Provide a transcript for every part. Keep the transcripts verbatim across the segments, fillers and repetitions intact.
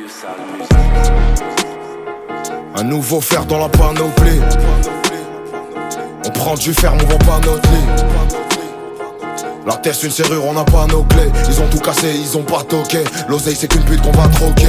Un nouveau fer dans la panoplie. On prend du fer, mais on vend pas notre lit. La terre c'est une serrure, on n'a pas nos clés. Ils ont tout cassé, ils ont pas toqué. L'oseille c'est qu'une pute qu'on va troquer.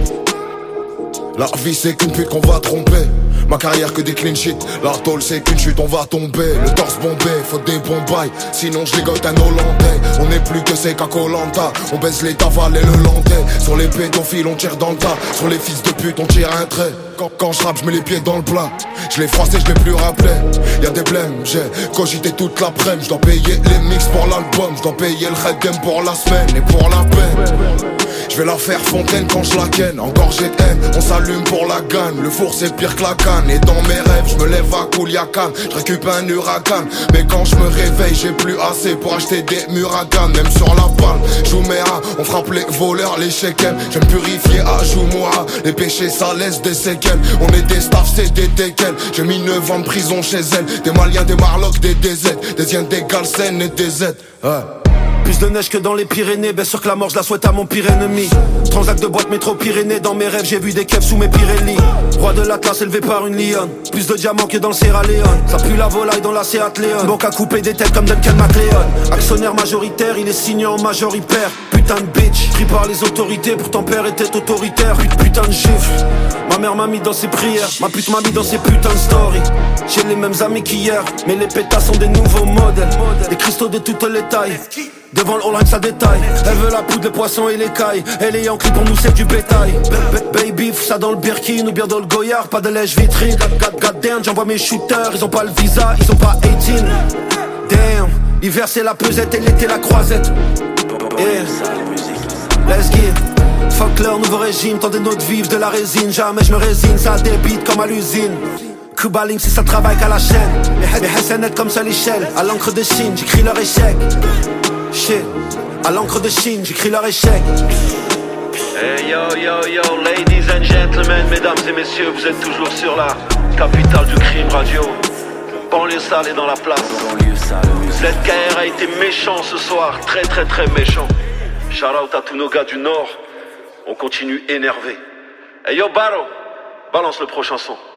La vie c'est qu'une pute qu'on va tromper. Ma carrière que des clean shit. La tôle c'est qu'une chute, on va tomber. Le torse bombé, faut des bons bails. Sinon je ligote un Hollandais. On n'est plus que c'est qu'à Koh-Lanta. On baisse les tavales et le landais. Sur les pédophiles on tire dans le tas. Sur les fils de pute on tire un trait. Quand, quand je rappe je mets les pieds dans le plat. Je l'ai froissé, je l'ai plus rappelé. Y'a des blèmes, j'ai cogité toute l'après-midi. Je dois payer les mix pour l'album. Je dois payer le red game pour la semaine et pour la peine. Je vais la faire fontaine quand je la ken. Encore j'ai de haine, on s'allume pour la gagne. Le four c'est pire que la canne. Et dans mes rêves je me lève à Kouliakan. Je récupère un huracan. Mais quand je me réveille j'ai plus assez pour acheter des Muragan. Même sur la balle, Joumera. On frappe les voleurs, les shekels. J'aime purifier à Joumoura. Les péchés ça laisse des séquelles. On est des staffs, c'est des teckels. J'ai mis neuf ans de prison chez elle. Des Maliens, des Marlocks, des D Z. Des Indiens, des Galsen et des Z. Ouais. Plus de neige que dans les Pyrénées, bien sûr que la mort je la souhaite à mon pire ennemi. Transac de boîte métro Pyrénées, dans mes rêves j'ai vu des keufs sous mes Pirelli. Roi de l'Atlas élevé par une lionne. Plus de diamants que dans le Sierra Leone. Ça pue la volaille dans la Seat Leon. Banque à couper des têtes comme Duncan MacLeod. Actionnaire majoritaire, il est signé en majoritaire. Putain de bitch, pris par les autorités, pourtant père était autoritaire. Putain de gifle, ma mère m'a mis dans ses prières. Ma pute m'a mis dans ses putains de stories. J'ai les mêmes amis qu'hier, mais les pétasses sont des nouveaux modèles. Des cristaux de toutes les tailles. Devant le all ça détaille. Elle veut la poudre, le poisson et les cailles. Elle est Yankee, pour nous c'est du bétail. Baby, fous ça dans le Birkin ou bien dans le Goyard. Pas de lèche vitrine. God damn, j'envoie mes shooters. Ils ont pas le visa, ils ont pas eighteen. Damn, l'hiver c'est la pesette et l'été la croisette. Yeah, let's get. Fuck leur nouveau régime, tendez notre vivre de la résine. Jamais je me résine, ça débite comme à l'usine. Cuba Link si ça travaille qu'à la chaîne. Les Hassanettes comme ça l'échelle. À l'encre de Chine, j'écris leur échec. Shit, à l'encre de Chine, j'écris leur échec. Hey yo yo yo, ladies and gentlemen, mesdames et messieurs, vous êtes toujours sur la capitale du crime radio. Banlieue sale est dans la place. Z K R a été méchant ce soir, très très très méchant. Shout out à tous nos gars du Nord. On continue énervé. Hey yo Baro, balance le prochain son.